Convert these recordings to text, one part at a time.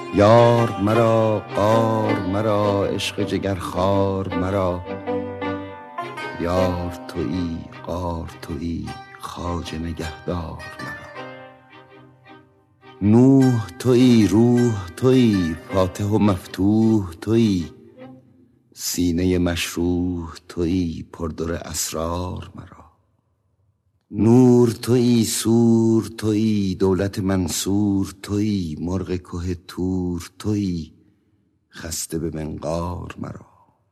یار مرا، غار مرا، عشق جگر خار مرا. یار تویی، غار تویی، خواجه نگهدار مرا. نوح تویی، روح تویی، فاتح و مفتوح تویی، سینه مشروح تویی، پردر اسرار مرا. نور تویی، سور تویی، دولت منصور تویی، مرغ که تور تویی، خسته به منقار مرا.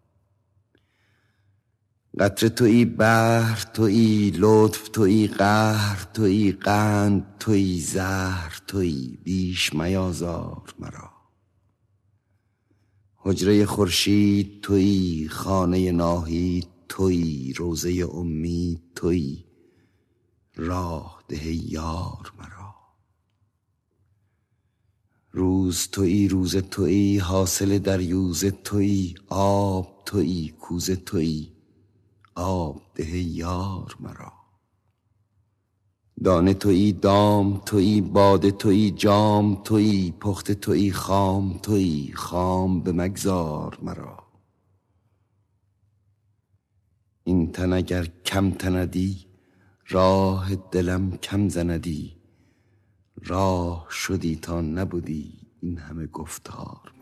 قطره تویی، بحر تویی، لطف تویی، قهر تویی، قند تویی، زهر تویی، بیش میازار مرا. حجره خورشید تویی، خانه ناهید تویی، روضه امید تویی، راه ده یار مرا. روز تویی، روز تویی، حاصل دریوزه تویی، آب تویی، کوزه تویی، آب ده یار مرا. دانه تویی، دام تویی، باده تویی، جام تویی، پخته تویی، خام تویی، خام به مگذار مرا. این تن اگر کم تندی، راه دلم کم زندی، راه شدی تا نبودی این همه گفتار